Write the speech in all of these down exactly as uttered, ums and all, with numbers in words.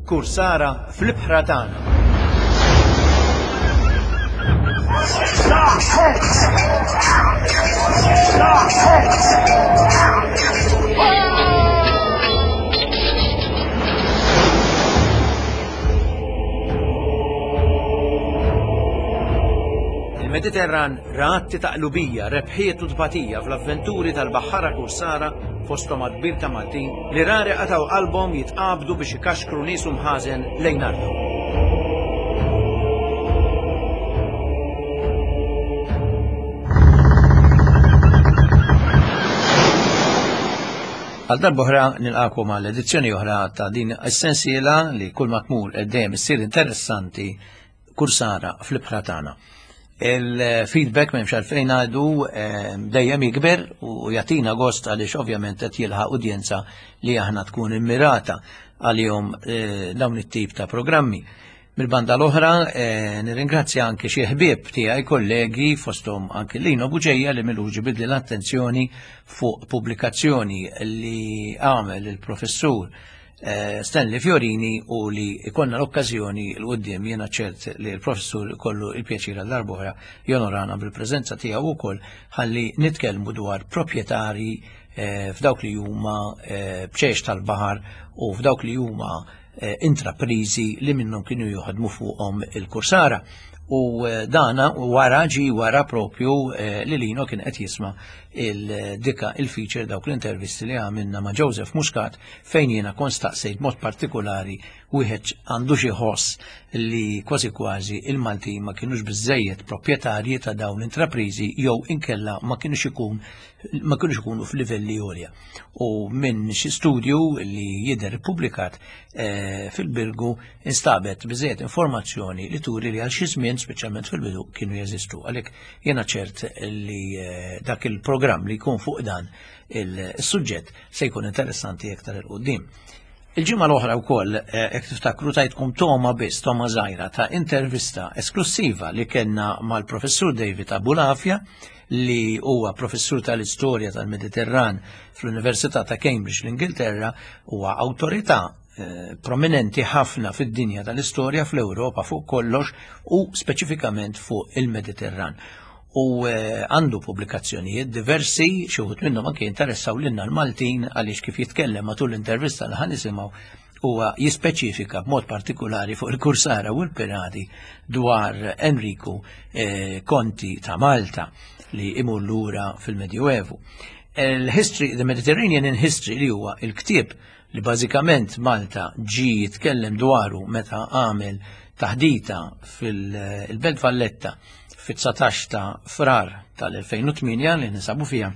Kursara fl-ibħra tagħna. Il-Mediterran ratti ta' qlubija, rebħiet u tbatija fl-avventuri tal-Baħħara Kursara fosthom għad-kbir ta' Maltin li rari qataw qalbhom jitqabdu biex ikaxkru nies mħażen lejn ardhom. Għal darbohra nilqakom għal edizzjoni oħra ta' din essenzjela li kull ma tmur dejjem issir interessanti Kursara fl-ibħra tagħna. Il-feedback m'hemmx għalfejn għadu dejjem jikber u jagħtina gost għaliex ovvjament qed jilħaq udjenza li aħna tkun immirata għalihom dawn it-tip ta' programmi. Mill-banda l-oħra nirringrazzja anke xi ħbieb tiegħi kollegi fosthom anke Lino Buġejja li milhu ġibidli l-attenzjoni fuq pubblikazzjoni li għamel il-professur Stanley Fiorini u li ikonna l-okkazjoni l-qoddim jiena ċert li l-professur kollu il-pjaċira l-darbohra jonorana bil-preżenza tiegħu wkoll ħalli nitkellmu dwar proprjetari f'dawk li huma bċejx tal-baħar u f'dawk li huma intraprizi li minnhom kienu joħadmu fuqhom il-Kursara. U dana wara ġi wara propju li Lino kien qed jisma' il-dika il-feature dawk l-intervisti li għamilna ma' Joseph Muscat fejn jiena konstaqsejt mod partikolari wieħed għandu xi ħoss li kważi kważi il-Maltin ma kienux biżejjed proprjetarji ta' dawn l-intrapriżi jew inkella ma kienux ikun ma kienux ikunu f'livelli għolja. U minn xi studju li jidher ippubblikat fil-Bilgu instabet biżejjed informazzjoni li turi li għal xi żmien speċjalment fil-bidu kienu jeżistu. Għalhekk jiena ċert li dak il-programm li jkun fuq dan il-suġġett se jkun interessanti aktar il-qudiem. Il-ġimgħa l-oħra wkoll hekk tiftakru tajtkom toma biss toma żgħira ta' intervista esklusiva li kellna mal-professur David Abulafia li huwa professur tal-istorja tal-Mediterran fl-Università ta' Cambridge l-Ingilterra, huwa awtorità prominenti ħafna fid-dinja tal-istorja fl-Ewropa fuq kollox u speċifikament fuq il-Mediterran. U għandu pubblikazzjonijiet diversi, xi wħud minnhom anke jinteressaw lilna l-Maltin għaliex kif jitkellem matul l-intervista li ħan nisimgħu huwa jispeċifika b'mod partikolari fuq il-Kursara u l-Pirati dwar Enrico Conti ta' Malta li imur lura fil-Medjuevu. Il-History, the Mediterranean in History li huwa il-ktieb li bażikament Malta ġi jitkellem dwaru meta għamel taħdita fil-Belt Valletta fit-tsatax ta' frar tal-elfejn u tminja li nisabu fija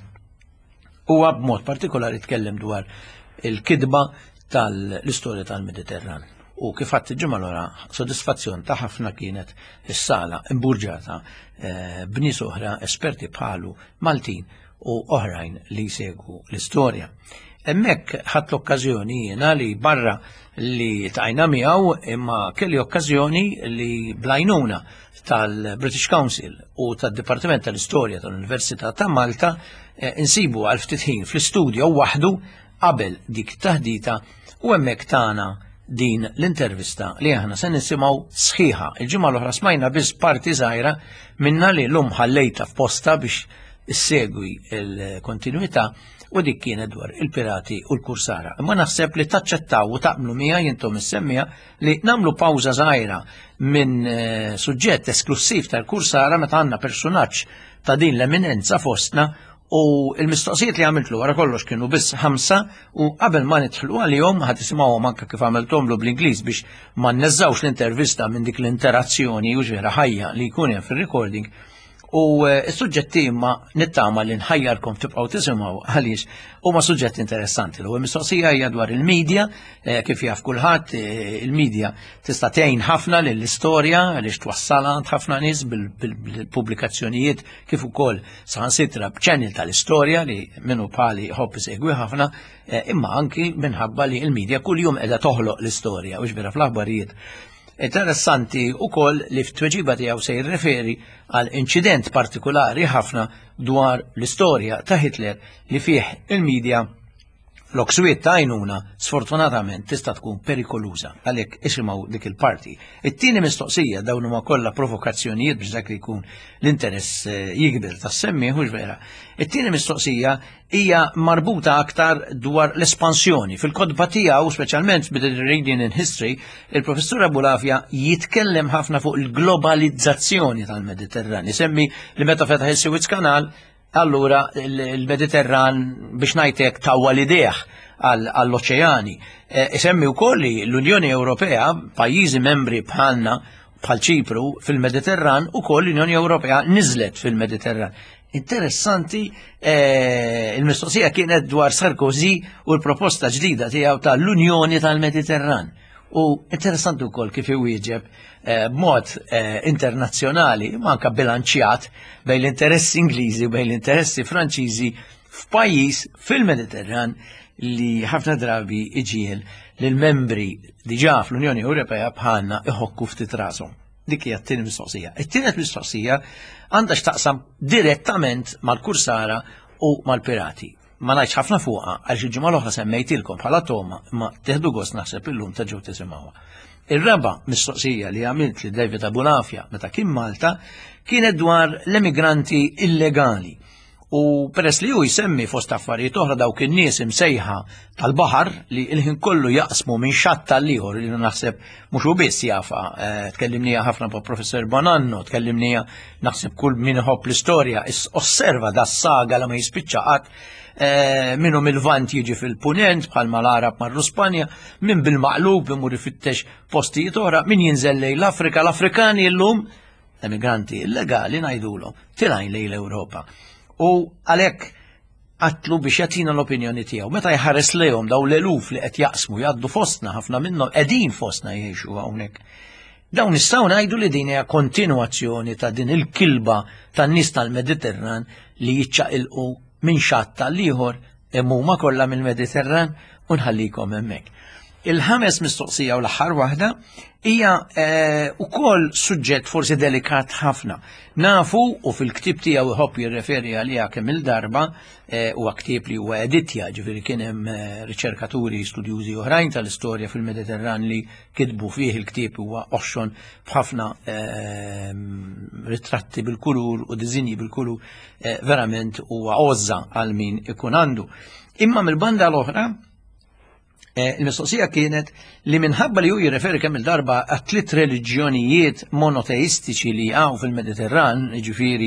huwa b'mod partikolari tkellem dwar il-kidba tal-istorja tal-Mediterran. U kif għadt il-ġimgħa l-ora sodisfazzjon ta' ħafna kienet is-sala imburġata b'nies oħra esperti bħalu Maltin u oħrajn li jsegwu l-istorja. Hemmhekk ħadt l-okkażjoni jiena li barra li tajna miegħu imma kelli okkażjoni li blajnuna tal-British Council u tad-Dipartiment tal-Istorja tal-Università ta' Malta insibu għal ftit ħin fl-istudju waħdu qabel dik taħdita u hemmhekk tagħna din l-intervista li aħna se nisimgħu sħiħa. Il-ġimgħa l-oħra smajna biss parti żgħira minna li l-lum ħallejta f'posta biex issegwi l-kontinwità u dik kienet dwar il-Pirati u l-Kursara. Imma naħseb li taċċettaw u taqblu miegħi intom is-semmija li nagħmlu pawża żgħira minn suġġett esklusiv tal-Kursara meta għandna personaġġ ta' din l-eminenza fostna u l-mistoqsijiet li għamiltlu wara kollox kienu biss ħamsa u qabel ma nidħlu għalihom ħadd isimgħuhom anke kif għamilthomlu bl-Ingliż biex ma nneżżawx l-intervista minn dik l-interazzjoni u ġiera ħajja li jkun hemm fir-recording. U s-suġġetti imma nittama li nħajjarkom tibqgħu tisimgħu għaliex huma suġġetti interessanti. L-ewwel mistoqsija hija dwar il-medja, kif jaf kulħadd il-medja tista' tgħin ħafna lill-istorja għaliex twassalha għand ħafna nies bil-pubblikazzjonijiet kif ukoll saħansitra b'ċannel tal-istorja li minnu bħali ħobb isegwi ħafna, imma anki minħabba li l-medja kuljum qiegħda toħloq l-istorja u ġbira fl-aħbarijiet. Interessanti wkoll li f'tweġiba tiegħu se jirreferi għal inċident partikolari ħafna dwar l-istorja ta' Hitler li fih il-medja l-okswiet ta' għajnuna sfortunatament tista' tkun perikoluża għalhekk isimgħu dik il-parti. It-tieni mistoqsija dawn huma kollha provokazzjonijiet biex dak li jkun l-interess jikber tas-semmi mhux vera. It-tieni mistoqsija hija marbuta aktar dwar l-espansjoni. Fil-kodba tiegħu speċjalment bid-Reading in History, il-professur Abulafia jitkellem ħafna fuq il-globalizzazzjoni tal-Mediterran. Isemmi li meta fetaħ il-Suez Kanal allura il-Mediterran biex ngħidlek tawwa l-ideħ għall-oċeani. Isemmi wkoll li l-Unjoni Ewropea, pajjiżi membri bħalna bħal Ċipru fil-Mediterran ukoll l-Unjoni Ewropea niżlet fil-Mediterran. Interessanti, il-mistoqsija kienet dwar Sarkozy u l-proposta ġdida tiegħu tal-Unjoni tal-Mediterran. U interessanti wkoll kif iwieġeb b'mod internazzjonali, ma anke bilanċjat bejn l-interessi Ingliżi u bejn l-interessi Franċiżi f'pajjiż fil-Mediterran li ħafna drabi iġiel lil membri diġà fl-Unjoni Ewropea bħalna iħokku ftit rashom. Dik hija t-tieni mistoqsija. It-tielet mistoqsija għandha x'taqsam direttament mal-kursara u mal-pirati. Ma ngħidx ħafna fuqha għaliex il-ġimgħa l-oħra semmejtilkom bħala toma ma teħdu gost naħseb illum ta' ġew tisimgħuha. Ir-raba mistoqsija li għamilt li David Abulafia meta kien Malta kienet dwar l-emigranti illegali. U peress li hu jsemmi fost affarijiet oħra dawk in-nies imsejħa tal-baħar li l-ħin kollu jaqsmu minn xatt tal-ieħor li naħseb mhux hu biss jafa, tkellimnija ħafna pa' Professor Bonanno, tkellimnija naħseb kull min iħobb l-istorja osserva da s-saga la ma jispiċċa qatt minnhom il-vant jiġi fil-punent bħalma l-Arab marru Spanja, minn bil-maqlub imur ifittex postijiet oħra, min jinżel lejn l-Afrika, l-Afrikani llum emigranti illegali ngħidulhom tilgħin lejn l-Ewropa. U għalhekk għatlu biex jagħtina l-opinjoni tiegħu. Meta jħares lejhom daw l-eluf li qed jaqsmu jgħaddu fostna ħafna minnhom qegħdin fostna jgħixu hawnhekk. Dawn nistgħu ngħidu li din hija kontinwazzjoni ta' din il-kilba tan-nies tal-Mediterran li jiċċaqilqu minn xatt tal-ieħor imma huma kollha mill-Mediterran u nħallikom hemmhekk. Il-ħames mistoqsija u l-aħħar waħda hija wkoll suġġett forsi delikat ħafna. Nafu u fil-ktieb tiegħu iħobb jirreferi għaliha kemm il-darba huwa ktieb li huwa editja, ġifieri kien hemm riċerkaturi studjużi oħrajn tal-istorja fil-Mediterran li kitbu fih il-ktieb huwa oxxon b'ħafna ritratti bil-kulur u diżinji bil-kulur verament huwa għożza għal min ikun għandu. Imma mill-banda l-oħra il-mistoqsija kienet li minħabba li hu jirreferi kemm il-darba għat-tliet reliġjonijiet monoteistiċi li għaw fil-Mediterran, ġifieri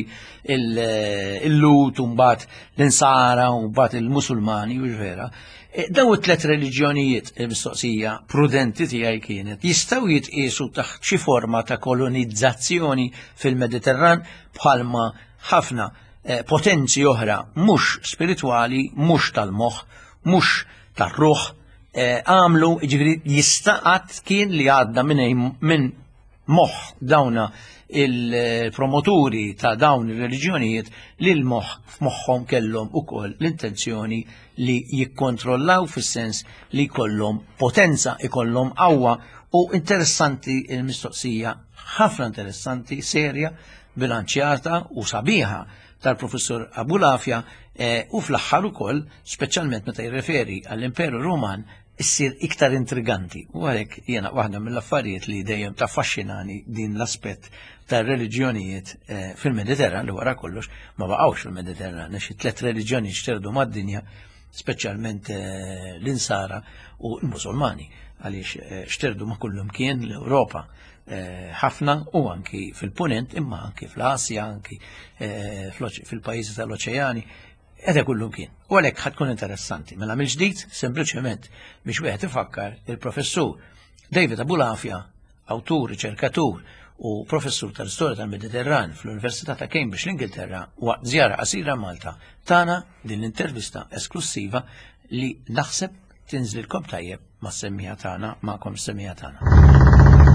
il-Lut u mbagħad l-Insara u mbagħad il-Musulmani u vera, daw it-tliet reliġjonijiet il-mistoqsija prudenti tiegħi kienet jistgħu jitqiesu taħt xi forma ta' kolonizzazzjoni fil-Mediterran bħalma ħafna potenzi oħra mhux spiritwali, mhux tal-moħħ, mhux tar-ruħ għamlu ġifiri jistaqat kien li għadda minn moħ dawna il-promoturi ta' dawn il-reliġjonijiet li l-moħ f'moħħom kellhom ukoll l-intenzjoni li jikkontrollaw fis-sens li jkollhom potenza, ikollhom qawwa u interessanti il-mistoqsija, ħafna interessanti, serja, bilanċjata u sabiħa tal-professor Abulafia u fl-aħħar ukoll, speċjalment meta jirreferi għall-Imperu Ruman, issir iktar intriganti. U għalhekk jiena waħda mill-affarijiet li dejjem taffaxxinani din l-aspett tar-reliġjonijiet fil-Mediterran li wara kollox ma baqgħux fil-Mediterran għax it-tliet reliġjoni xterdu mad-dinja, speċjalment l-Insara u l-Musulmani għaliex xterdu ma' kullum kien l-Ewropa ħafna u anki fil-Punent imma anki fl-Asja, anki fil-pajjiżi tal-Oċeani. Eda kullum kien. U għalhekk ħadkun interessanti. Mela mill-ġdid, sempliċement biex wieħed ifakkar il-professur David Abulafia, awtur, riċerkatur u professur tal-istorja tal-Mediterran fl-Università ta' Cambridge l-Ingilterra waqt żjara qasira Malta, tana din l-intervista esklusiva li naħseb tinżlilkom tajjeb mas-semmija tagħna magħkom semmija tagħna.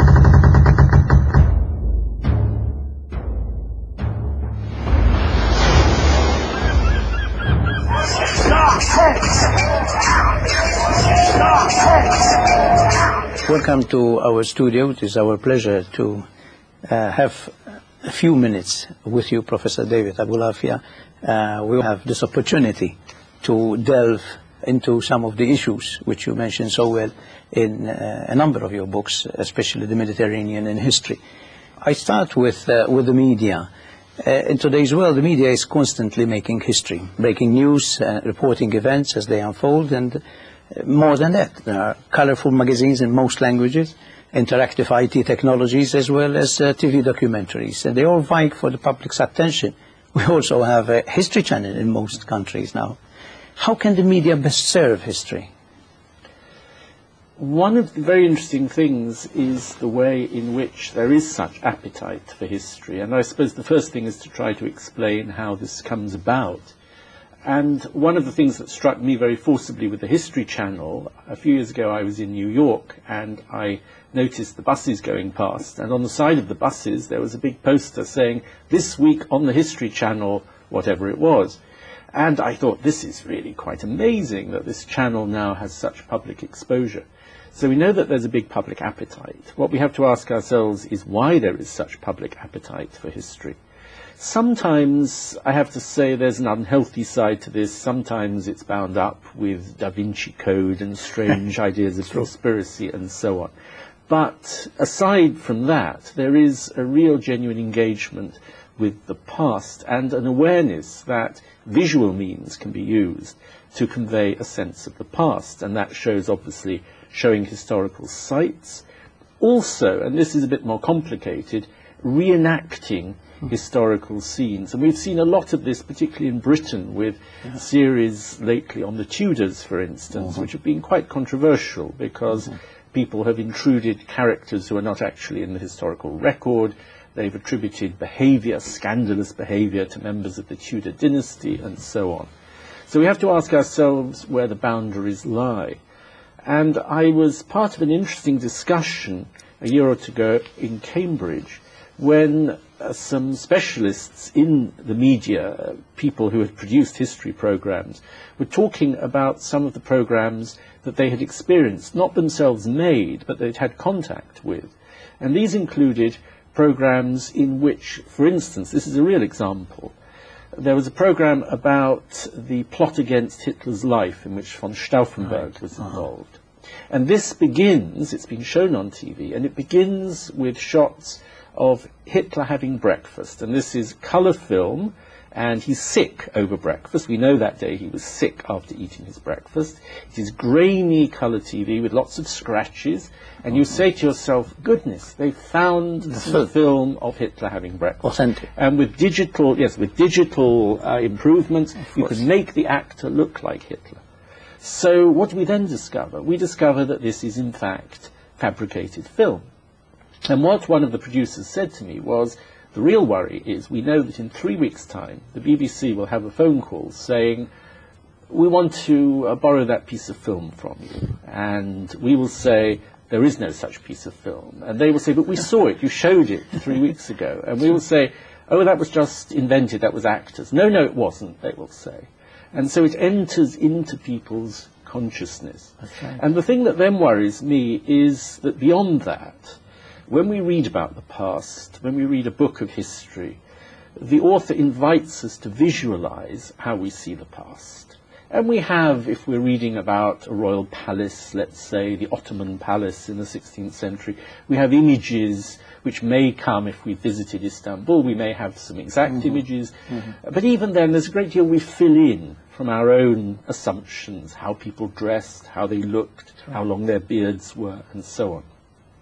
Welcome to our studio. It is our pleasure to uh, have a few minutes with you, Professor David Abulafia. Uh, we have this opportunity to delve into some of the issues which you mentioned so well in uh, a number of your books, especially the Mediterranean in history. I start with, uh, with the media. Uh, in today's world, the media is constantly making history, breaking news, uh, reporting events as they unfold, and uh, more than that, there are colorful magazines in most languages, interactive I T technologies, as well as uh, T V documentaries, and they all vie for the public's attention. We also have a history channel in most countries now. How can the media best serve history? One of the very interesting things is the way in which there is such appetite for history. And I suppose the first thing is to try to explain how this comes about. And one of the things that struck me very forcibly with the History Channel, a few years ago I was in New York and I noticed the buses going past. And on the side of the buses there was a big poster saying, "This week on the History Channel," whatever it was. And I thought, this is really quite amazing that this channel now has such public exposure. So we know that there's a big public appetite. What we have to ask ourselves is why there is such public appetite for history. Sometimes, I have to say, there's an unhealthy side to this. Sometimes it's bound up with Da Vinci Code and strange ideas of conspiracy and so on. But aside from that, there is a real genuine engagement with the past and an awareness that visual means can be used to convey a sense of the past. And that shows, obviously, showing historical sites. Also, and this is a bit more complicated, reenacting historical scenes. And we've seen a lot of this, particularly in Britain, with yeah. series lately on the Tudors, for instance, mm-hmm. which have been quite controversial because mm-hmm. people have intruded characters who are not actually in the historical record. They've attributed behavior, scandalous behavior, to members of the Tudor dynasty and so on. So we have to ask ourselves where the boundaries lie. And I was part of an interesting discussion a year or two ago in Cambridge when uh, some specialists in the media, uh, people who had produced history programs, were talking about some of the programs that they had experienced, not themselves made, but they'd had contact with. And these included programs in which, for instance, this is a real example, there was a program about the plot against Hitler's life in which von Stauffenberg right. was involved. Uh-huh. And this begins, it's been shown on T V, and it begins with shots of Hitler having breakfast. And this is colour film, and he's sick over breakfast. We know that day he was sick after eating his breakfast. It is grainy colour T V with lots of scratches, and you say to yourself, goodness, they found the film of Hitler having breakfast. Authentic. And with digital, yes, with digital uh, improvements, you can make the actor look like Hitler. So what do we then discover? We discover that this is in fact fabricated film. And what one of the producers said to me was, the real worry is we know that in three weeks' time, the B B C will have a phone call saying, we want to uh, borrow that piece of film from you. And we will say, there is no such piece of film. And they will say, but we saw it, you showed it three weeks ago. And we will say, oh, that was just invented, that was actors. No, no, it wasn't, they will say. And so it enters into people's consciousness. Okay. And the thing that then worries me is that beyond that, when we read about the past, when we read a book of history, the author invites us to visualize how we see the past. And we have, if we're reading about a royal palace, let's say the Ottoman palace in the sixteenth century, we have images which may come if we visited Istanbul. We may have some exact mm-hmm. images. Mm-hmm. But even then, there's a great deal we fill in from our own assumptions, how people dressed, how they looked, right. how long their beards were, and so on.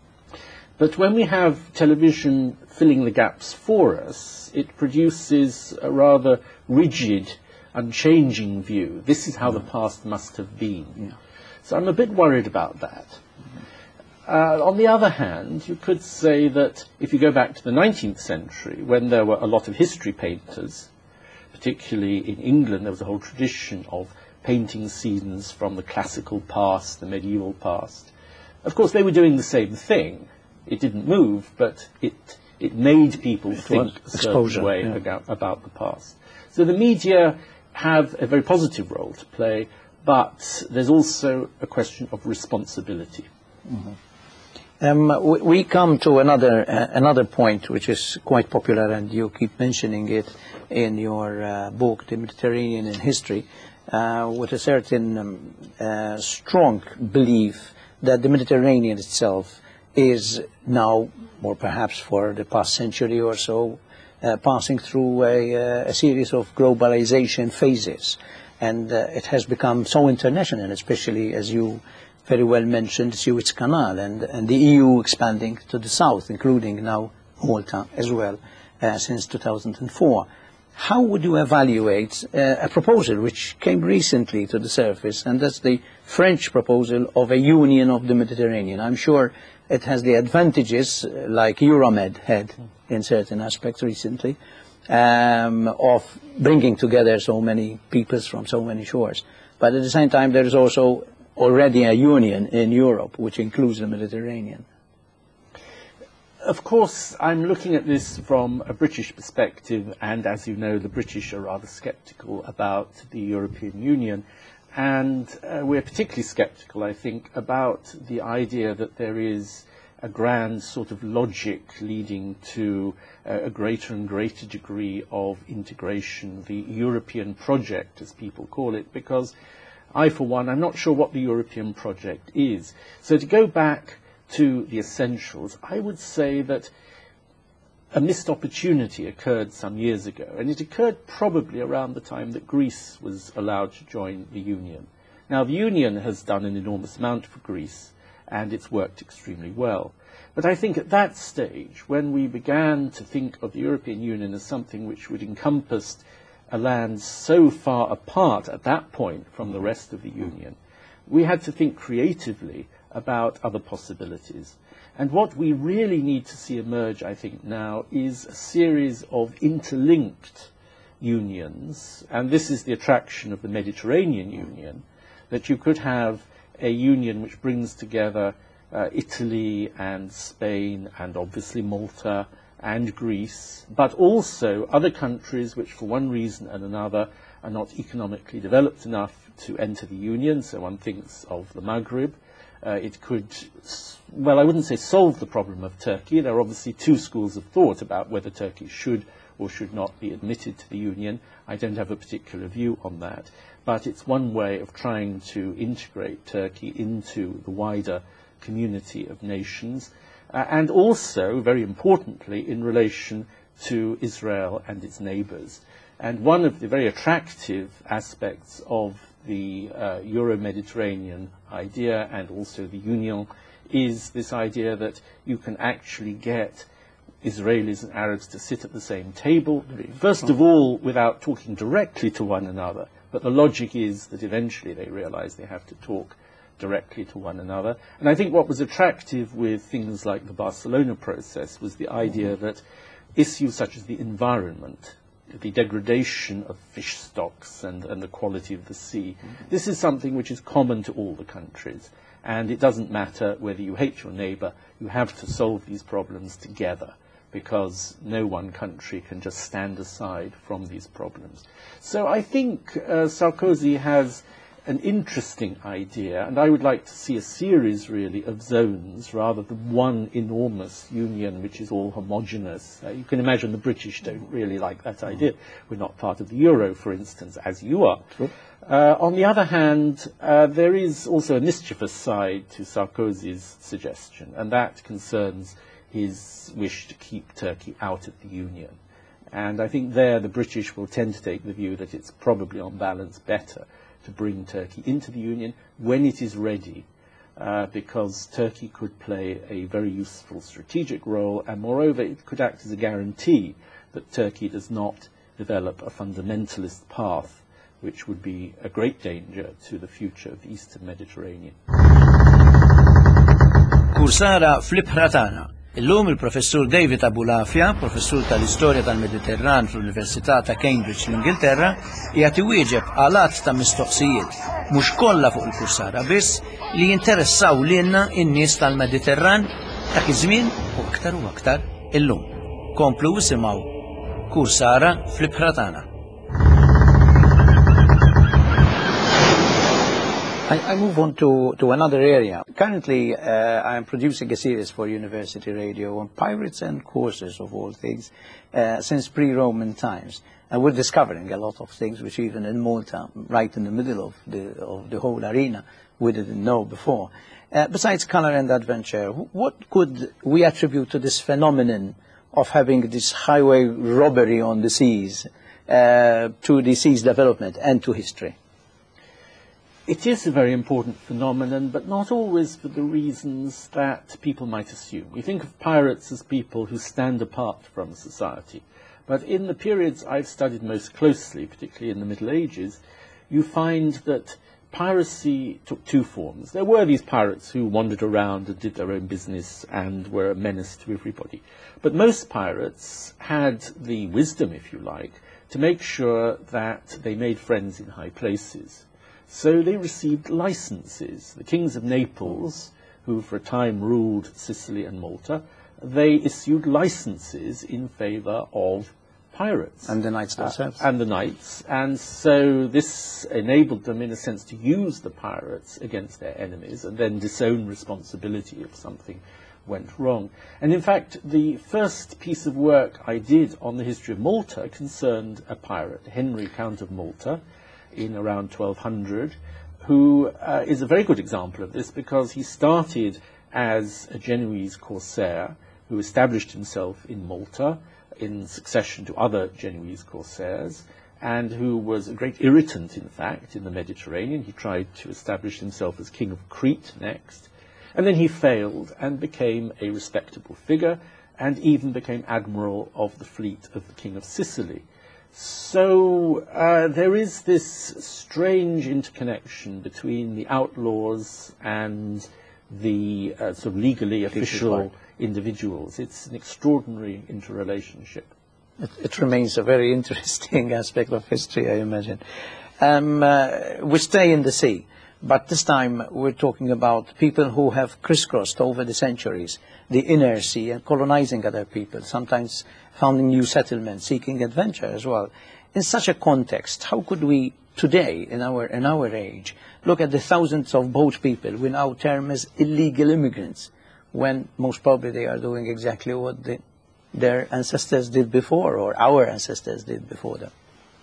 But when we have television filling the gaps for us, it produces a rather rigid, unchanging view. This is how yeah. the past must have been. Yeah. So I'm a bit worried about that. Mm-hmm. Uh, on the other hand, you could say that if you go back to the nineteenth century, when there were a lot of history painters, particularly in England, there was a whole tradition of painting scenes from the classical past, the medieval past. Of course, they were doing the same thing. It didn't move, but it it made people it think a certain exposure, way yeah. about, about the past. So the media have a very positive role to play, but there's also a question of responsibility. Mm-hmm. Um, we, we come to another uh, another point which is quite popular, and you keep mentioning it in your uh, book, The Mediterranean in History, uh, with a certain um, uh, strong belief that the Mediterranean itself is now, or perhaps for the past century or so, uh, passing through a, uh, a series of globalization phases. And uh, it has become so international, especially, as you very well mentioned, Suez Canal, and, and the E U expanding to the south, including now Malta as well, uh, since two thousand four. How would you evaluate uh, a proposal which came recently to the surface, and that's the French proposal of a union of the Mediterranean? I'm sure it has the advantages, uh, like Euromed had in certain aspects recently, um, of bringing together so many peoples from so many shores. But at the same time, there is also already a union in Europe, which includes the Mediterranean. Of course, I'm looking at this from a British perspective, and as you know, the British are rather sceptical about the European Union. And uh, we're particularly sceptical, I think, about the idea that there is a grand sort of logic leading to uh, a greater and greater degree of integration, the European project, as people call it, because I, for one, I'm not sure what the European project is. So to go back to the essentials, I would say that a missed opportunity occurred some years ago, and it occurred probably around the time that Greece was allowed to join the Union. Now, the Union has done an enormous amount for Greece, and it's worked extremely well. But I think at that stage, when we began to think of the European Union as something which would encompass a land so far apart at that point from the rest of the Union, we had to think creatively about other possibilities. And what we really need to see emerge, I think, now is a series of interlinked unions, and this is the attraction of the Mediterranean Union, that you could have a union which brings together uh, Italy and Spain and obviously Malta and Greece, but also other countries which for one reason and another are not economically developed enough to enter the Union. So one thinks of the Maghreb. Uh, it could, well, I wouldn't say solve the problem of Turkey. There are obviously two schools of thought about whether Turkey should or should not be admitted to the Union. I don't have a particular view on that. But it's one way of trying to integrate Turkey into the wider community of nations. Uh, and also, very importantly, in relation to Israel and its neighbors. And one of the very attractive aspects of the uh, Euro-Mediterranean idea and also the Union is this idea that you can actually get Israelis and Arabs to sit at the same table, first of all without talking directly to one another, but the logic is that eventually they realize they have to talk directly to one another. And I think what was attractive with things like the Barcelona process was the idea that issues such as the environment, the degradation of fish stocks and, and the quality of the sea, this is something which is common to all the countries. And it doesn't matter whether you hate your neighbor, you have to solve these problems together, because no one country can just stand aside from these problems. So I think uh, Sarkozy has an interesting idea, and I would like to see a series, really, of zones rather than one enormous union which is all homogenous. Uh, you can imagine the British don't really like that idea. We're not part of the euro, for instance, as you are. Sure. Uh, on the other hand, uh, there is also a mischievous side to Sarkozy's suggestion, and that concerns his wish to keep Turkey out of the Union. And I think there the British will tend to take the view that it's probably on balance better to bring Turkey into the Union when it is ready, uh, because Turkey could play a very useful strategic role, and moreover it could act as a guarantee that Turkey does not develop a fundamentalist path, which would be a great danger to the future of the Eastern Mediterranean. Kursara fl-ibħra tagħna. Illum il-professur David Abulafia, professur tal-Istorja tal-Mediterran fl-Università ta' Cambridge l-Ingilterra, jagħti wieġeb għalat ta' mistoqsijiet mhux kollha fuq il-Kursara biss li jinteressaw lilna in-nies tal-Mediterran dak iż-żmien u aktar u aktar illum. Komplu isimgħu Kursara fl-ibħra tagħna. I, I move on to, to another area. Currently, uh, I am producing a series for University Radio on pirates and corsairs, of all things, uh, since pre-Roman times. And we're discovering a lot of things which even in Malta, right in the middle of the, of the whole arena, we didn't know before. Uh, besides color and adventure, what could we attribute to this phenomenon of having this highway robbery on the seas, uh, to the sea's development and to history? It is a very important phenomenon, but not always for the reasons that people might assume. We think of pirates as people who stand apart from society. But in the periods I've studied most closely, particularly in the Middle Ages, you find that piracy took two forms. There were these pirates who wandered around and did their own business and were a menace to everybody. But most pirates had the wisdom, if you like, to make sure that they made friends in high places. So they received licenses. The kings of Naples, who for a time ruled Sicily and Malta, they issued licenses in favor of pirates. And the knights themselves. Uh, and the knights. And so this enabled them, in a sense, to use the pirates against their enemies and then disown responsibility if something went wrong. And in fact, the first piece of work I did on the history of Malta concerned a pirate, Henry, Count of Malta, in around twelve hundred, who uh, is a very good example of this because he started as a Genoese corsair who established himself in Malta in succession to other Genoese corsairs, and who was a great irritant, in fact, in the Mediterranean. He tried to establish himself as king of Crete next, and then he failed and became a respectable figure and even became admiral of the fleet of the king of Sicily. So uh, there is this strange interconnection between the outlaws and the uh, sort of legally official individuals. It's an extraordinary interrelationship. It, it remains a very interesting aspect of history, I imagine. Um, uh, we stay in the sea, but this time we're talking about people who have crisscrossed over the centuries, the inner sea, and colonizing other people, sometimes founding new settlements, seeking adventure as well. In such a context, how could we today, in our, in our age, look at the thousands of boat people we now term as illegal immigrants, when most probably they are doing exactly what the, their ancestors did before, or our ancestors did before them?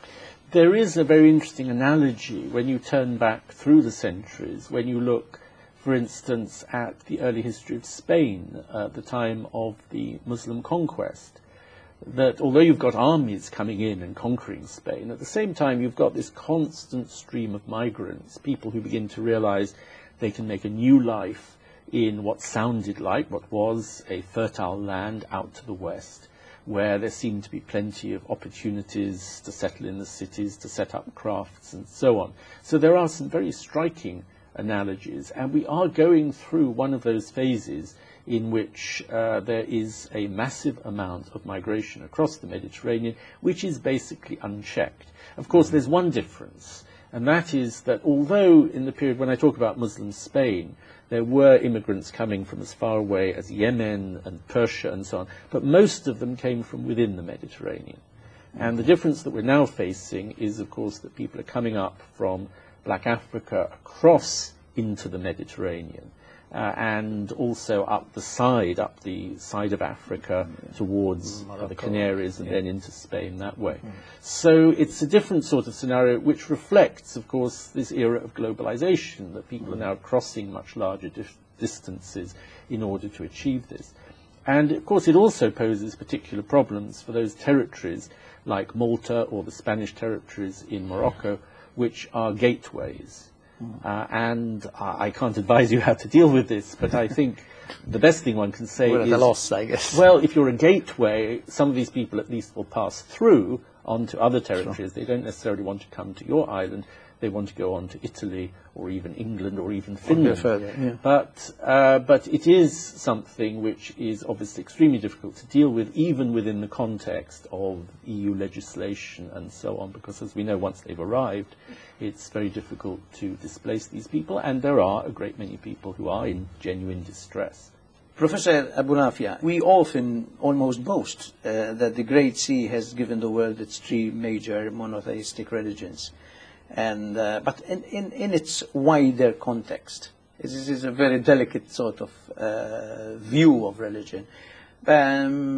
There is a very interesting analogy when you turn back through the centuries, when you look, for instance, at the early history of Spain at the time of the Muslim conquest, that although you've got armies coming in and conquering Spain, at the same time you've got this constant stream of migrants, people who begin to realize they can make a new life in what sounded like, what was a fertile land out to the west, where there seemed to be plenty of opportunities to settle in the cities, to set up crafts and so on. So there are some very striking analogies, and we are going through one of those phases in which uh, there is a massive amount of migration across the Mediterranean, which is basically unchecked. Of course, there's one difference, and that is that although in the period when I talk about Muslim Spain, there were immigrants coming from as far away as Yemen and Persia and so on, but most of them came from within the Mediterranean. And the difference that we're now facing is, of course, that people are coming up from Black Africa across into the Mediterranean. Uh, and also up the side, up the side of Africa yeah. towards uh, the Canaries and yeah. then into Spain that way. Mm. So it's a different sort of scenario which reflects, of course, this era of globalization, that people mm. are now crossing much larger dif distances in order to achieve this. And, of course, it also poses particular problems for those territories like Malta or the Spanish territories in Morocco, which are gateways. Uh, and uh, I can't advise you how to deal with this, but I think the best thing one can say We're is, at a loss, I guess. Well, if you're a gateway, some of these people at least will pass through onto other territories. Sure. They don't necessarily want to come to your island. They want to go on to Italy or even England or even Finland. Further, yeah. But, uh, but it is something which is obviously extremely difficult to deal with, even within the context of E U legislation and so on, because as we know, once they've arrived, it's very difficult to displace these people, and there are a great many people who are in genuine distress. Professor Abulafia, we often almost boast uh, that the Great Sea has given the world its three major monotheistic religions. And, uh, but in, in, in its wider context, this is a very delicate sort of uh, view of religion. Um,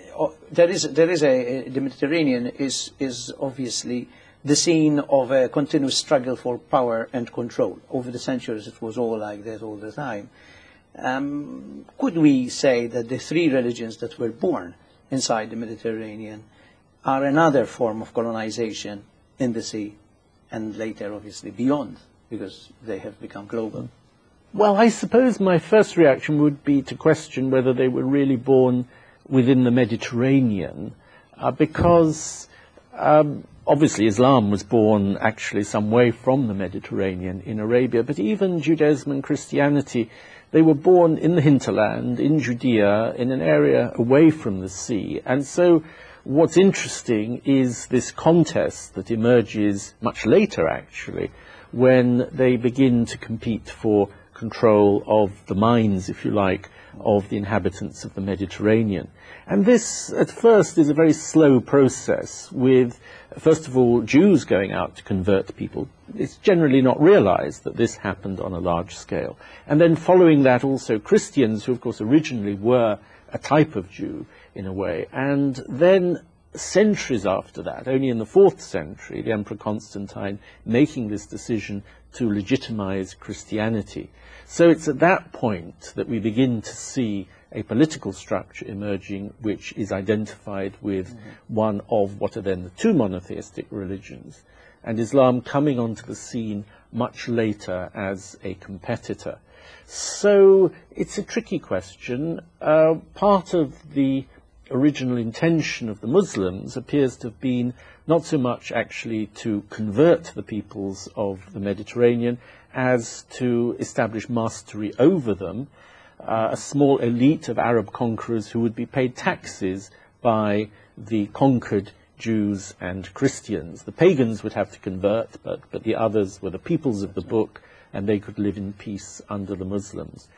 uh, there is there is a the Mediterranean is is obviously the scene of a continuous struggle for power and control. Over the centuries, it was all like that all the time. Um, could we say that the three religions that were born inside the Mediterranean are another form of colonization in the sea, and later, obviously, beyond, because they have become global? Well, I suppose my first reaction would be to question whether they were really born within the Mediterranean, uh, because um, obviously Islam was born actually some way from the Mediterranean in Arabia, but even Judaism and Christianity, they were born in the hinterland, in Judea, in an area away from the sea. And so what's interesting is this contest that emerges much later, actually, when they begin to compete for control of the minds, if you like, of the inhabitants of the Mediterranean. And this, at first, is a very slow process with, first of all, Jews going out to convert people. It's generally not realized that this happened on a large scale. And then following that, also Christians, who, of course, originally were a type of Jew, in a way. And then centuries after that, only in the fourth century, the Emperor Constantine making this decision to legitimize Christianity. So it's at that point that we begin to see a political structure emerging which is identified with mm-hmm. one of what are then the two monotheistic religions, and Islam coming onto the scene much later as a competitor. So it's a tricky question. Uh, part of the original intention of the Muslims appears to have been not so much actually to convert the peoples of the Mediterranean as to establish mastery over them, uh, a small elite of Arab conquerors who would be paid taxes by the conquered Jews and Christians. The pagans would have to convert, but, but the others were the peoples of the book, and they could live in peace under the Muslims.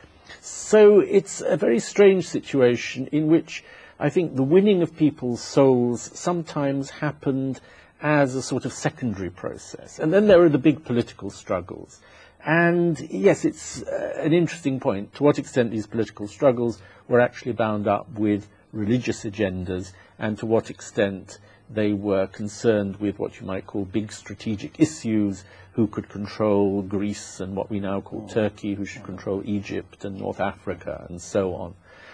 So it's a very strange situation in which I think the winning of people's souls sometimes happened as a sort of secondary process. And then there are the big political struggles. And yes, it's uh, an interesting point to what extent these political struggles were actually bound up with religious agendas, and to what extent they were concerned with what you might call big strategic issues, who could control Greece and what we now call Turkey, who should control Egypt and North Africa, and so on.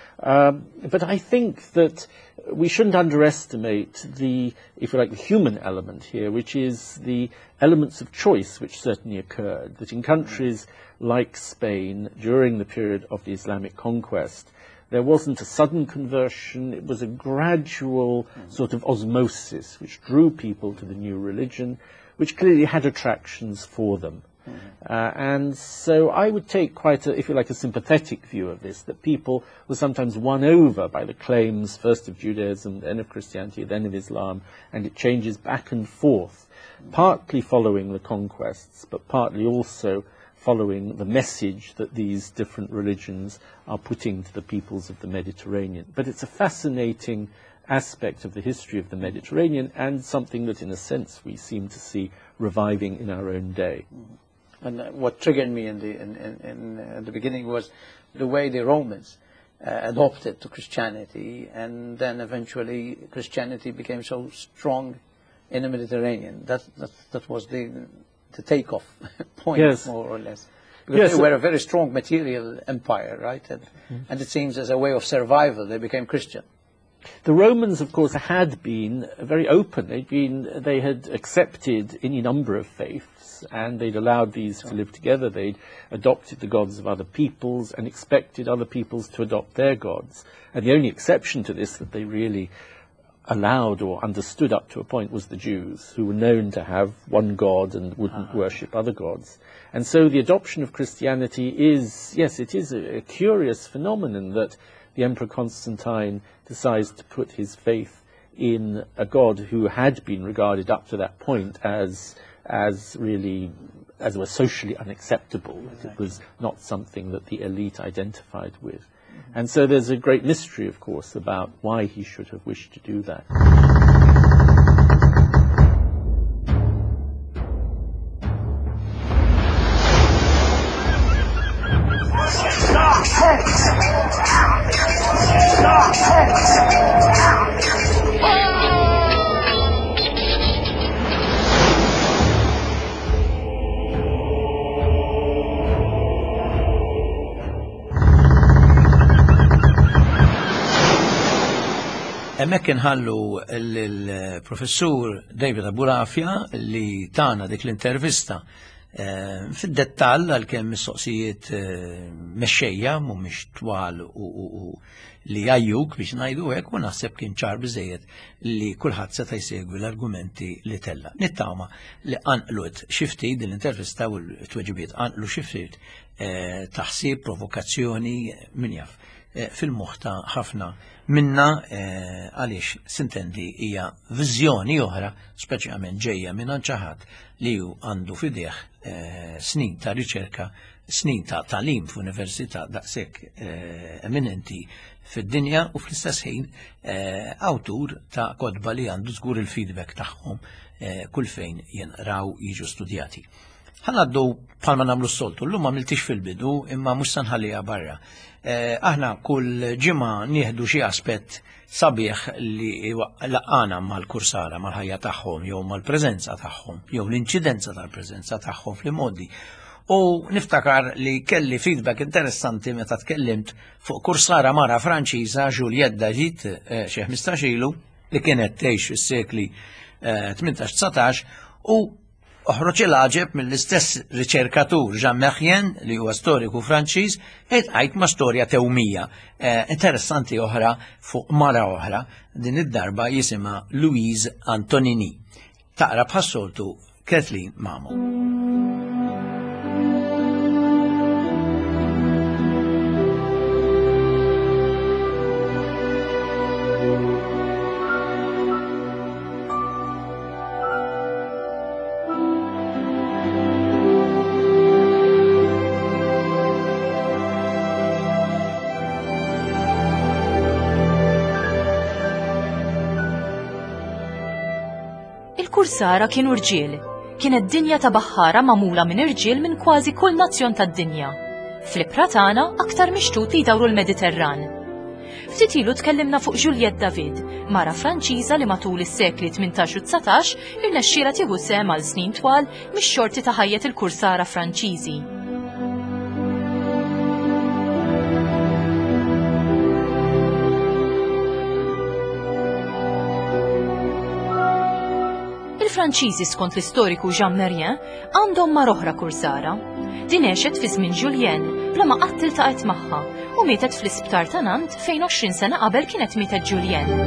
Um, but I think that we shouldn't underestimate the, if you like, the human element here, which is the elements of choice which certainly occurred, that in countries like Spain, during the period of the Islamic conquest, there wasn't a sudden conversion, it was a gradual sort of osmosis which drew people to the new religion, which clearly had attractions for them. Mm-hmm. uh, and so I would take quite a, if you like, a sympathetic view of this, that people were sometimes won over by the claims first of Judaism, then of Christianity, then of Islam, and it changes back and forth, mm-hmm. partly following the conquests, but partly also following the message that these different religions are putting to the peoples of the Mediterranean. But it's a fascinating aspect of the history of the Mediterranean, and something that in a sense we seem to see reviving in our own day. Mm-hmm. And uh, what triggered me in the in, in, in uh, the beginning was the way the Romans uh, adopted to Christianity, and then eventually Christianity became so strong in the Mediterranean. That that, that was the the takeoff point, yes. more or less. Because yes. they were a very strong material empire, right? And, mm-hmm. and it seems as a way of survival they became Christian. The Romans, of course, had been very open. They'd been, they had accepted any number of faiths, and they'd allowed these to live together. They'd adopted the gods of other peoples and expected other peoples to adopt their gods. And the only exception to this that they really allowed or understood up to a point was the Jews, who were known to have one god and wouldn't uh-huh. worship other gods. And so the adoption of Christianity is, yes, it is a, a curious phenomenon that the Emperor Constantine decides to put his faith in a god who had been regarded up to that point as as really, as was socially unacceptable. Exactly. It was not something that the elite identified with. Mm-hmm. And so there's a great mystery, of course, about why he should have wished to do that. Stop! Stop! Hemmhekk inħallu l-professur David Abulafja li tana dik l-intervista fid-dettall għalkemm mistoqsijiet mexxejja mhumiex twal u li għajjuk biex ngħidu hekk u naħseb kien ċar biżejjed li kulħadd seta' jsegwi l-argumenti li tella. Nittama li anqlut xi ftit din l-intervista u l-tweġibiet anqlu xi ftit taħsib, provokazzjoni min jaf fil-moħħ ta' ħafna minna għaliex sintendi hija viżjoni oħra speċjalment ġejja minn xi ħadd li hu għandu fideh snin ta' riċerka, snin ta' tagħlim f'università daqshekk eminenti fid-dinja u fl-istess ħin awtur ta' kotba li għandu żgur il-feedback tagħhom kull fejn jinqraw jiġu studjati. Ħanaddu bħalma nagħmlu s-soltu, llum m'għamiltix fil-bidu imma mhux se nħallija barra. Aħna kull ġimgħa nieħdu xi aspett sabiħ li laqana mal-kursara mal-ħajja tagħhom jew mal-preżenza tagħhom jew l-inċidenza tal-preżenza tagħhom fl-modi. U niftakar li kelli feedback interessanti meta tkellimt fuq kursara mara Franċiża Juliette David xi ħmistax ilu li kienet tgħix fis-sekli tmintax tsatax u oħroġ il-għaġeb mill-istess riċerkatur Jean Merien li huwa storiku Franċiż qed għajt ma' storja tewmija interessanti oħra fuq mara oħra din id-darba jisimha Louise Antonini. Taqra bħas-soltu Kathleen Mamo. Il-kursara kienu rġiel. Kienet dinja ta' baħħara magħmula minn irġiel minn kważi kull nazzjon tad-dinja. Fl-ibra tagħna aktar mixtut li jdawru l-Mediterran. Ftit ilu tkellimna fuq Juliette David, mara Franċiża li matul is-sekli tmintax u tsatax irnexxiela tieħu sehem għal snin twal mix-xorti ta' ħajja il-kursara Franċiżi. Il-Franċiżi skont l-istoriku Jean Merien għandhom mar oħra kursara. Din għexet fi żmien Julienne bla ma qatt iltaqet magħha u mietet fl-isptar ta' Nantes fejn għoxrin sena qabel kienet mietet Julienne.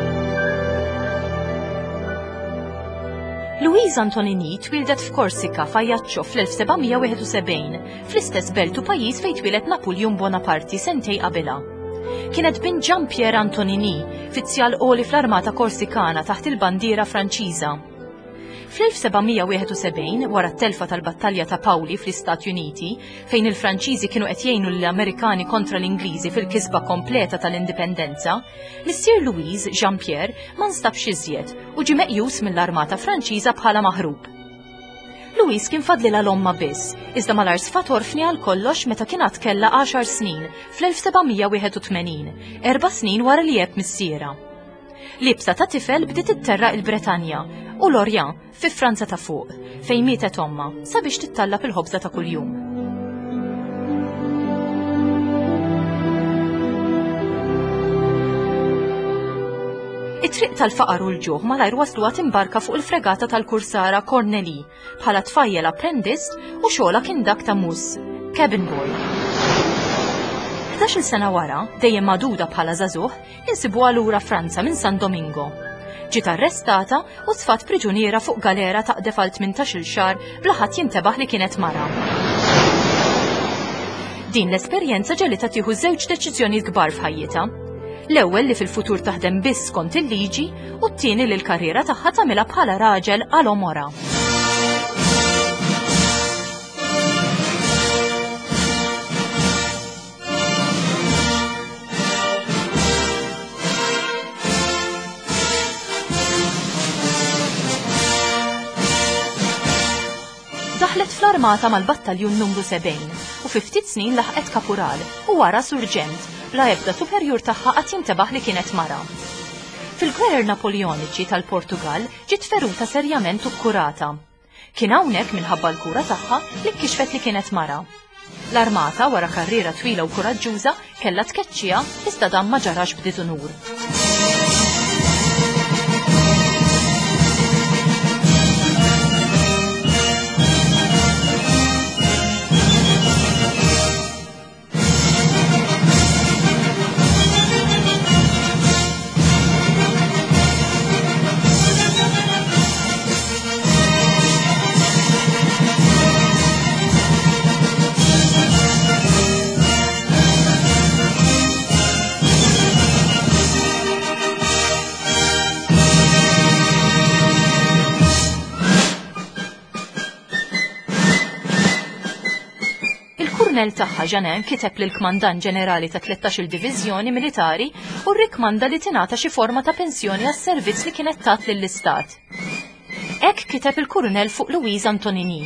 Louise Antonini twildet f'Korsika f'Ajaccio fl-elf sebgħamija wieħed u sebgħin fl-istess belt u pajjiż fejn twilet Napoleon Bonaparte sentej qabilha. Kienet bint Jean Pierre Antonini, fizzjal qoli fl-Armata Korsikana taħt il-bandiera Franċiża. Fl-elf sebgħamija wieħed u sebgħin, wara t-telfa tal-Battalja ta' Paoli fl-Istati Uniti, fejn il-Franċiżi kienu qed jgħinu l-Amerikani kontra l-Ingliżi fil-kisba kompleta tal-indipendenza, missier Louise Jean Pierre ma nstabx iżjed u ġie meqjus mill-Armata Franċiża bħala maħrub. Louise kien fadlilha l-omma biss, iżda mal-ars sfat orfni għal kollox meta kienet kellha għaxar snin fl-elf sebgħamija wieħed u tmenin, erba' snin wara li jeb missiera. Libsa ta' tifel bdiet itterraq il-Bretanja u Lorient fi Franza ta' fuq, fejn mietet omma sabiex tittallab il-ħobża ta' kuljum. It-triq tal-faqar u l-ġuħ malajr wasluha timbarka fuq il-fregata tal-kursara Cornelie bħala tfajjel apprendist u xogħla kien dak ta' mus, cabin boy. ħdax-il sena wara, dejjem maduda bħala żagħżugħ, insibuha lura Franza minn San Domingo. Ġiet arrestata u tfat priġuniera fuq galera taqdef għal tmintax-il xahar bla ħadd jintebaħ li kienet mara. Din l-esperjenza ġelita tieħu żewġ deċiżjonijiet kbar f'ħajjitha. L-ewwel li fil-futur taħdem biss skont il-liġi u t-tieni li l-karriera tagħha tagħmilha bħala raġel għal omora. Daħlet fl-armata mal-battaljun numru sebgħin u fi ftit snin laħqet kapural u wara surġent bla ebda superjur tagħha qatt jintebaħ li kienet mara. Fil-gwerer Napoleoniċi tal-Portugal ġiet feruta serjament u kkurata. Kien hawnhekk minħabba l-kura tagħha li kkixfet li kienet mara. L-armata wara karriera twila u kuraġġuża kellha tkeċċiha iżda dan ma ġarax bdiet unur. Il-kurunell tagħha Janin kiteb lil kmandant ġenerali ta' tlettax-il diviżjoni militari u rrikmanda li tingħata xi forma ta' pensjoni għas-servizz li kienet tat lill-istat. Hekk kiteb il-kurunell fuq Louise Antonini.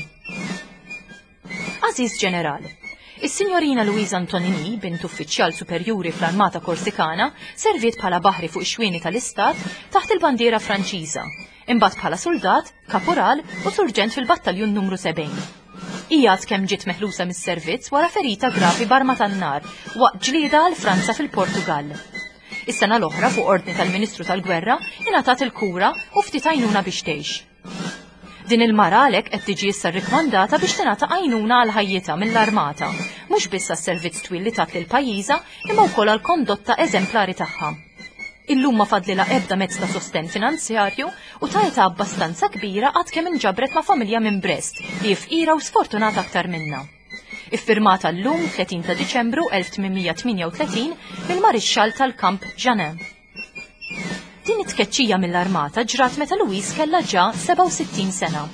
Aziz ġenerali, is-Sinjorina Louise Antonini, bint uffiċjal superjuri fl-Armata Korsikana, serviet bħala baħri fuq ix-xwieni tal-Istat taħt il-bandiera Franċiża, imbagħad bħala soldat, kaporal u surġent fil-battaljon numru sebgħin. Hija kemm ġiet meħlusa mis-servizz wara ferita gravi b'arma tan-nar waqt ġlieda għal Franza fil-Portugal. Is-sena l-oħra fuq ordni tal-Ministru tal-Gwerra ingħatat il-kura u ftit għajnuna biex tgħix. Din il-mara għalhekk qed tiġi issa rikmandata biex tingħata għajnuna għal ħajjitha mill-armata, mhux biss għas-servizz twil li tat lil pajjiża imma wkoll għall kondotta eżemplari tagħha. Illum ma fadlilha ebda mezz ta' sostenn finanzjarju u tajta abbastanza kbira għad kemm inġabret ma' familja minn Brest li fqira u sfortunata aktar minnha. Iffirmata llum tletin ta' Diċembru elf tminmija tminja u tletin mill-Marixxall tal-Kamp Janin. Din it-tkeċċija mill-armata ġrat meta Louise kellha ġa seba' u sittin sena.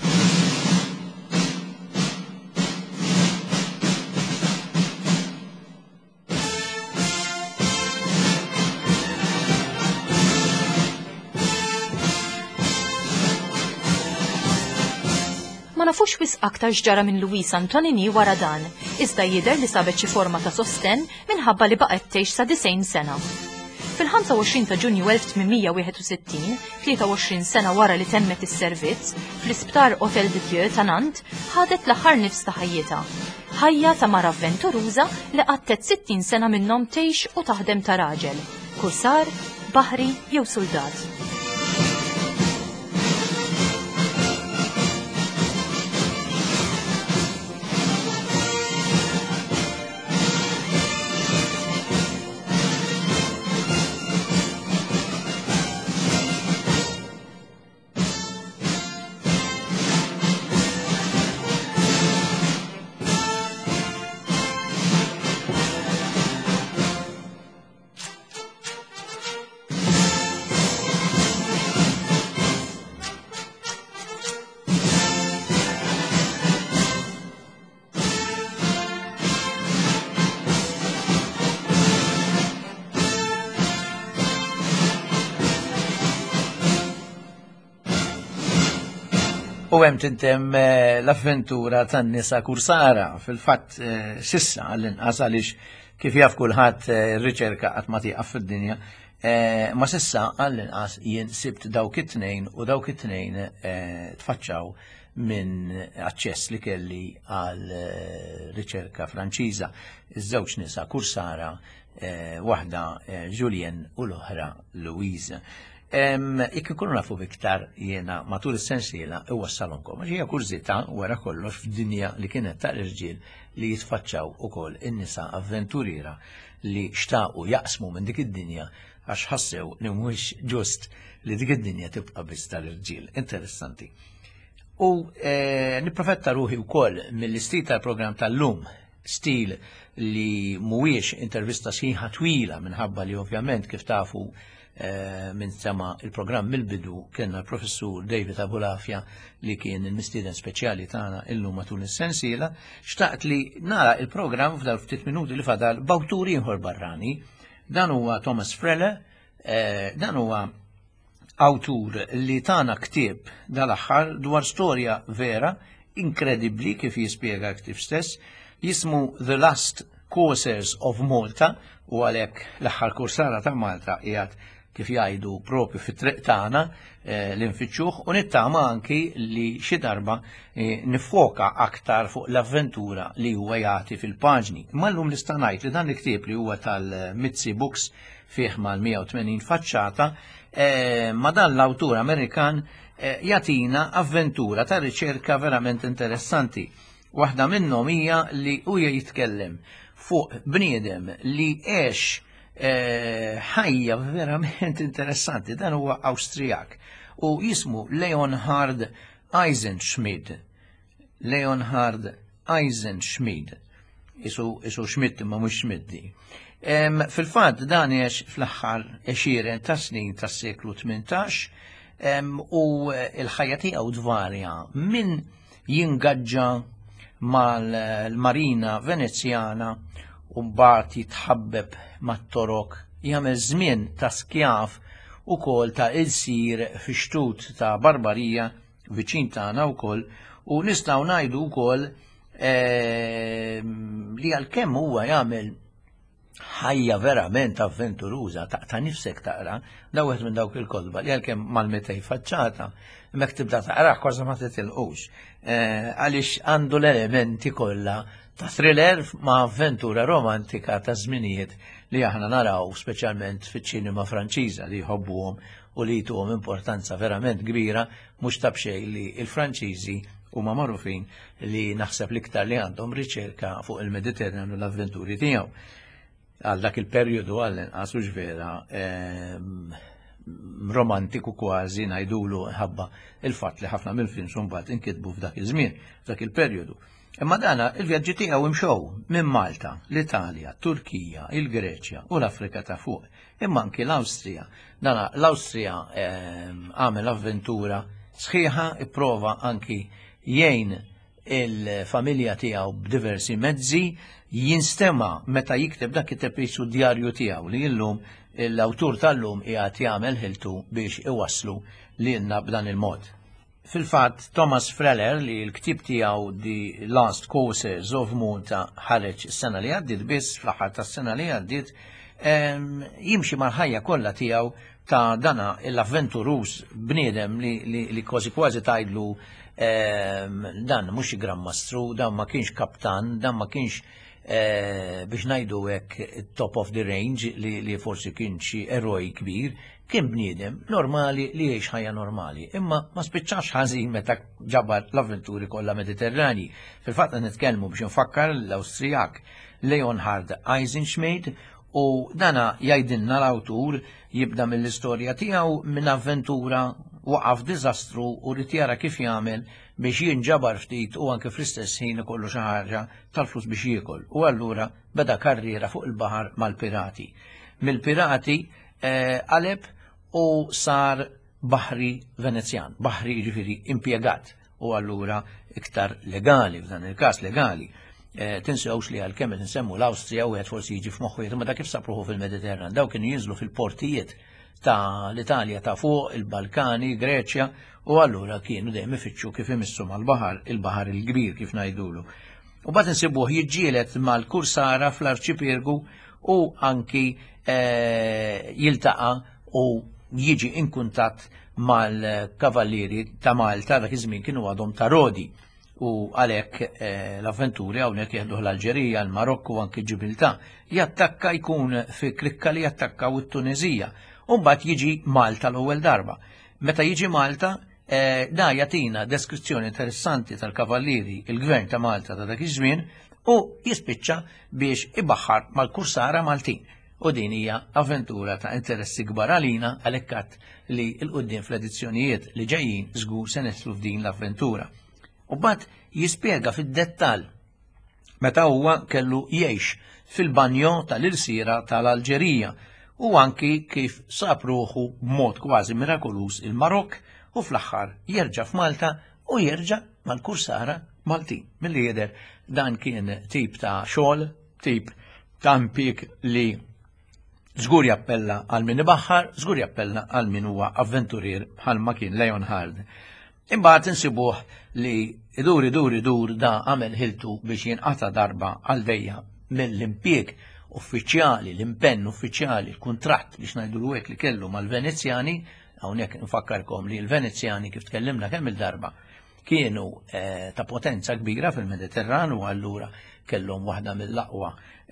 Ma nafux wisq aktar x'ġara minn Louise Antonini wara dan, iżda jidher li sabet xi forma ta' sostenn minħabba li baqgħet tgħix sa disgħin sena. Fil-ħamsa u għoxrin ta' Ġunju elf tminmija wieħed u sittin, tlieta u għoxrin sena wara li temmet is-servizz, fl-isptar Hotel de Dieu ta' Nantes ħadet l-aħħar nifs ta' ħajjitha. Ħajja ta' mara avventuruża li qattet sittin sena minnhom tgħix u taħdem ta' raġel, kursar, baħri jew soldat. U hemm tintem l-avventura tan-nisa kursara fil-fatt sissa għall-inqas għaliex kif jaf kulħadd ir-riċerka qatt ma tieqaf fid-dinja, ma sissa għall-inqas jien sibt dawk it-tnejn u dawk it-tnejn tfaċċaw minn aċċess li kelli għal riċerka Franċiża. Iż-żewġ nisa kursara, waħda Julien u l-oħra Louise. Ikke kunu nafu biktar jena matul is-sensiela u wassalonkom. Hija kurzita wara kollox f'dinja li kienet ta' irġiel li jitfaċċaw ukoll in-nisa avventurira li xtaqu jaqsmu minn dik id-dinja għax ħassew li mhuwiex ġust li dik id-dinja tibqa' biss tal-irġiel. Interessanti. U nipprofetta ruħi wkoll mill-istil tal-programm tal-lum, stil li mhuwiex intervista sħiħa twila minħabba li ovvjament kif tafu minn sema il-programm mill-bidu kienna l-professur David Abulafja li kien il-mistieden speċjali tagħna illum matul is-sensiela, xtaqt li nara il-programm f'dal ftit minuti li fadal b'awtur ieħor barrani. Dan huwa Thomas Frelle, dan huwa awtur li tagħna ktieb dal-aħħar dwar storja vera, inkredibbli kif jispjega ktieb stess, jismu The Last Corsairs of Malta u għalhekk l-aħħar kursara ta' Malta qiegħed kif jgħidu propju fit-triq tagħna l-infittxuh u nittama anki li xi darba nifoka aktar fuq l-avventura li huwa jagħti fil-paġni. Imma llum nista' ngħid li dan il-ktieb li huwa tal-Mitzi Books fih mal-mija u tmenin faċċata, ma dan l-awtur Amerikan jagħtina avventura ta' riċerka verament interessanti. Waħda minnhom hija li huja jitkellem fuq bniedem li għex ħajja verament interessanti. Dan huwa Awstrijak u jismu Leonhard Eisenschmidt. Leonhard Eisenschmidt. Isu isu Schmidt ma mhux Schmidti. Fil-fatt dan għex fl-aħħar għexieren ta' snin tas-seklu tmintax u l-ħajja tiegħu tvarja minn jingaġġa mal-marina Venezjana u mbagħad jitħabbeb mat-torok jagħmel żmien ta' skjaf ukoll ta' il-sir fix-xtut ta' Barbarija viċin tagħna wkoll u nistgħu ngħidu wkoll li għalkemm huwa jagħmel ħajja verament avventuruża ta' ta' nifsek taqra, da wieħed minn dawk il-kodba li għalkemm mal-metej faċċata, mek tibda taqra kważi ma titilqux. Għaliex għandu l-elementi kollha ta' thriller ma' avventura romantika ta' żminijiet li aħna naraw speċjalment fiċ-ċinema Franċiża li jħobbuhom u li jtuhom importanza verament kbira mhux ta' bxejn li l-Franċiżi huma magħrufin li naħseb l-iktar li għandhom riċerka fuq il-Mediterran u l-avventuri tiegħu. Għal dak il-perjodu għall-inqas hux vera romantiku kważi ngħidulu ħabba il-fatt li ħafna mill-films mbagħad inkitbu f'dak iż-żmien, f'dak il-perjodu. Imma dana il-vjaġġi tiegħu imxew minn Malta, l-Italja, Turkija, il-Greċja u l-Afrika ta' fuq. Imma anki l-Awstrija. Dana l-Awstrija għamel avventura sħiħa, ipprova anki jgħin il-familja tiegħu b'diversi mezzi, jinstema meta jikteb dak it-tepisu djarju tiegħu li llum l-awtur tal-lum qiegħed jagħmel ħiltu biex iwasslu lilna b'dan il-mod. Fil-fatt Thomas Freller li l-ktib tiegħu The Last Corsairs of Malta ħareġ is-sena li għaddiet biss fl-aħħar tas-sena li għaddiet jimxi mal-ħajja kollha tiegħu ta' dana l-avventurus bniedem li kważi kważi tgħidlu dan mhux grammastru, dan ma kienx kaptan, dan ma kienx biex ngħidu hekk top of the range li forsi kien xi eroj kbir, kien bniedem normali li jgħix ħajja normali, imma ma spiċċax ħażin meta ġabar l-avventuri kollha Mediterrani. Fil-fatt qed nitkellmu biex nfakkar l-Awstrijak Leonhard Eisenschmidt u dana jgħidilna l-awtur jibda mill-istorja tiegħu minn avventura waqaf diżastru u rid jara kif jagħmel biex jinġabar ftit u anke fl-istess ħin ikollu xi ħaġa tal-flus biex jiekol. U allura beda karriera fuq il-baħar mal-pirati. Mill-pirati qaleb u sar baħri Venezjan, baħri jiġifieri impjegat u allura iktar legali f'dan il-każ legali. Tinsewx li għalkemm qed insemmu l-Awstrija u wieħed forsi jiġi f'moħħu imma dak kif sapruħu fil-Mediterran, daw kienu jinżlu fil-portijiet ta' l-Italja ta' fuq, il-Balkani, Greċja, u allura kienu dejjem ifittxu kif imissu mal-baħar, il-baħar il-kbir kif ngħidulu. U bagħad insibuh jiġġieled mal-kursara fl-arċipelgu u anki jiltaqa' u jiġi in kuntatt mal-kavallieri ta' Malta dak iż-żmien kienu għadhom ta' Rodi. U għalhekk l-avventuri hawnhekk jieħdu l-Alġerija, l-Marokku u anki Ġibilta. Jattakka jkun fi klikka li jattakkaw it-Tunezija. U mbagħad jiġi Malta l-ewwel darba. Meta jiġi Malta, da jagħtina deskrizzjoni interessanti tal-kavallieri il-gvern ta' Malta ta' dak iż-żmien u jispiċċa biex ibaħħar mal-kursara Maltin. U din hija avventura ta' interessi kbar għalina għalhekk li l-qudiem fl-edizzjonijiet li ġejjin żgur se nitlu f'din l-avventura. U mbagħad jispjega fid-dettall meta huwa kellu jgħix fil-banjo tal-irsiera tal-Alġerija u anki kif sab ruħu b'mod kważi mirakolus il-Marokk u fl-aħħar jerġa' f'Malta u jerġa' mal-kursara Maltin. Milli jidher dan kien tip ta' xogħol, tip ta' impjieg li żgur jappella għal min ibaħħar, żgur jappella għal min huwa avventurier bħalma kien Leonhard. Imbagħad insibuh li idur idur idur da għamel ħiltu biex jinqata' darba għal dejja mill-impjieg uffiċjali, l-impenn uffiċjali, l-kuntratt biex ngħidulu hekk li kellu mal-Venezjani, hawnhekk nfakkarkom li l-Venezjani kif tkellimna kemm il-darba kienu ta' potenza kbira fil-Mediterran u allura kellhom waħda mill-aqwa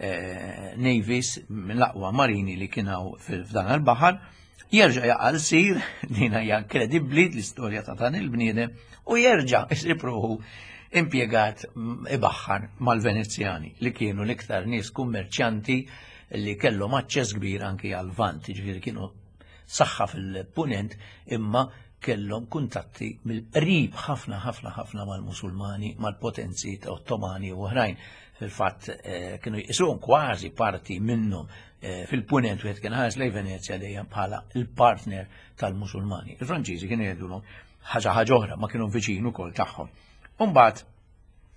navies, mill-aqwa marini li kienaw f'dan il-baħar, jerġa' jaqal sir, dina hija kredibbli l-istorja ta' dan il-bniedem, u jerġa' isibruħu impjegat ibaħħar mal-Venezjani li kienu l-iktar nies kummerċjanti li kellhom aċċess kbir anki għal-Vant, ġifieri kienu saħħa fil-punent imma kellhom kuntatti mill-qrib ħafna ħafna ħafna mal-Musulmani, mal-potenzi Ottomani u oħrajn. Fil-fatt kienu jqisuhom kważi parti minnhom fil-punent wieħed kien ħares lejn Venezja dejjem bħala il-partner tal-Musulmani. Il-Franċiżi kienu jgħidulhom ħaġa ħaġa oħra ma kienu viċin ukoll tagħhom. Mbagħad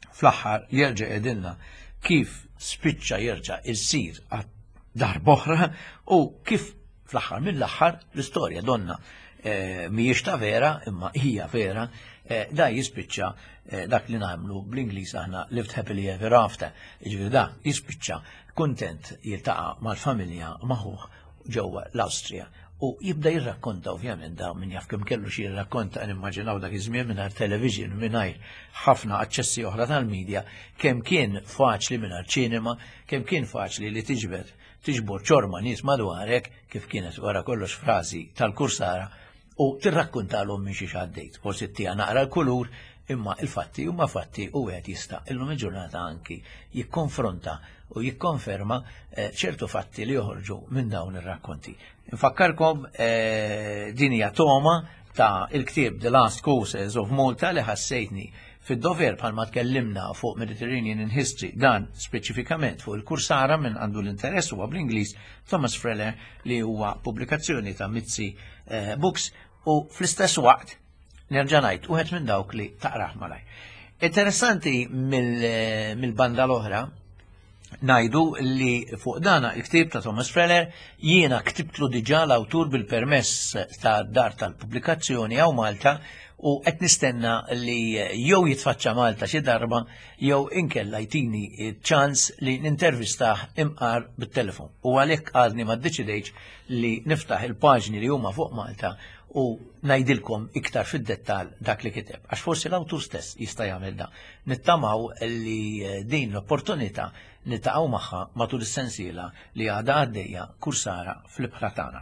fl-aħħar jerġa' qegħdilna kif spiċċa jerġa' issir darboħra u kif fl-aħħar mill-aħħar l-istorja donna eh, mhijiex ta' vera imma hija vera, eh, da jispiċċa eh, dak li nagħmlu bl-Ingliż aħna lived happily ever after. Jiġifieri da jispiċċa kuntent jiltaqa' mal-familja magħhom ġewwa l-Awstrija. U jibda jirrakkonta ovvjament da min jaf kemm kellu xi jirrakkonta nimmaġinaw dak iż-żmien mingħajr television mingħajr ħafna aċċessi oħra tal-medja kemm kien faċli mingħajr ċinema, kemm kien faċli li tiġbed tiġbor ċorma nies madwarek kif kienet wara kollox frażi tal-kursara u tirrakkuntalhom minn xi għaddejt. Forsi tija naqra l-kulur imma il-fatti huma fatti u wieħed jista' illum il-ġurnata anki jikkonfronta u jikkonferma ċertu fatti li joħorġu minn dawn ir-rakkonti. Infakkarkom din hija toma ta' il-ktieb The Last Courses of Malta li ħassejtni fid-dover bħalma tkellimna fuq Mediterranean in History dan speċifikament fuq il-kursara minn għandu l-interess huwa bl-Ingliż Thomas Freller li huwa pubblikazzjoni ta' Mitzi Books u fl-istess waqt nerġa' ngħid wieħed minn dawk li taqrah malaj. Interessanti mill-banda l-oħra ngħidu li fuq dana il-ktieb ta' Thomas Freller jiena ktibtlu diġà l-awtur bil-permess ta' dar tal-pubblikazzjoni għaw Malta u qed nistenna li jew jitfaċċa Malta xi darba jew inkella jtini ċans li nintervistah imqar bit-telefon. U għalhekk għadni ma ddeċidejx li niftaħ il-paġni li huma fuq Malta u ngħidilkom iktar fid-dettall dak li kiteb. Għax forsi l-awtur stess jista' jagħmel da. Nittamaw li din l-opportunità niltaqgħu magħha matul is-sensiela li għadha għaddejja kursara fl-ibħra tagħna.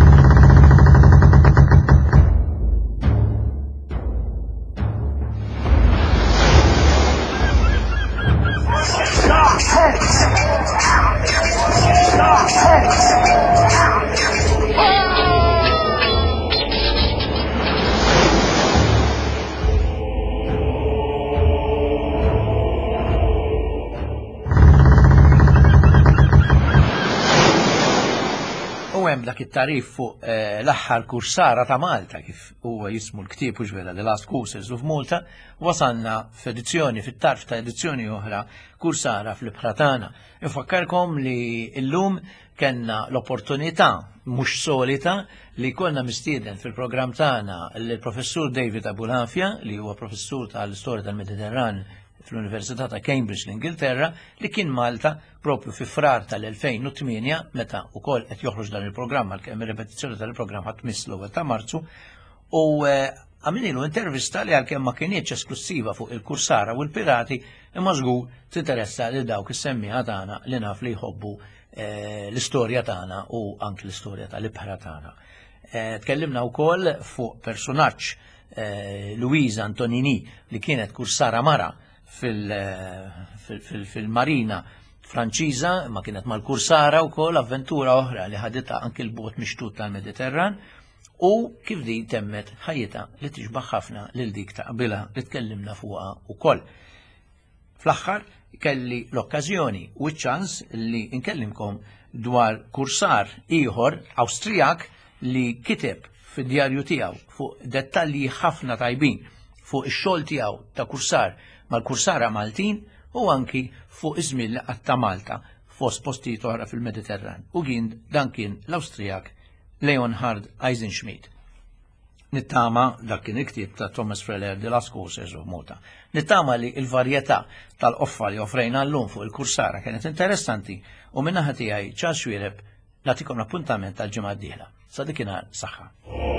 Dak it-tarif fuq l-aħħar kursara ta' Malta kif huwa jismu l-ktieb u ġvera The Last Courses of Malta, wasanna f'edizzjoni fit-tarf ta' edizzjoni oħra kursara fl-ibħra tagħna. Infakkarkom li llum kellna l-opportunità mhux solita li konna mistieden fil-programm tagħna l-professur David Abulafia li huwa professur tal-istorja tal-Mediterran fl-Università ta' Cambridge l-Ingilterra li kien Malta propju fi frar tal-elfejn u tminja meta wkoll qed joħroġ dan il-programm għalkemm ir-repetizzjoni tal-programm ħadd tmiss l-ewwel ta' Marzu u għamililu intervista li għalkemm ma kienx esklusiva fuq il-kursara u l-pirati imma żgur tinteressa lil dawk is-semmieħa tagħna li naf li jħobbu l-istorja tagħna u anke l-istorja tal-ibħra tagħna. Tkellimna wkoll fuq personaġġ Louisa Antonini li kienet kursara mara fil-marina Franċiża, ma kienet mal-kursara wkoll avventura oħra li ħaditha anke l-bot mixtut tal-Mediterran u kif din temmet ħajjita li tixbaħ ħafna lil dik ta' qabilha li tkellimna fuqha wkoll. Fl-aħħar kelli l-okkażjoni u ċ-ċans li nkellimkom dwar kursar ieħor Awstrijak li kiteb fid-djarju tiegħu fuq dettalji ħafna tajbin fuq ix-xogħol tiegħu ta' kursar mal-kursara Maltin u anki fuq iż-żmien li qatt ta' Malta fost postijiet oħra fil-Mediterran. U kien dan kien l-Awstrijak Leonhard Eisenschmidt. Nittama dak kien il-ktieb ta' Thomas Freller The Last Courses of Malta. Nittama li l-varjetà tal-offa li offrejna llum fuq il-kursara kienet interessanti u minnaħa tiegħi ċar xwiereb nagħtikom l-appuntament tal-ġimgħa d-dieħla. Sa dikinhar saħħa.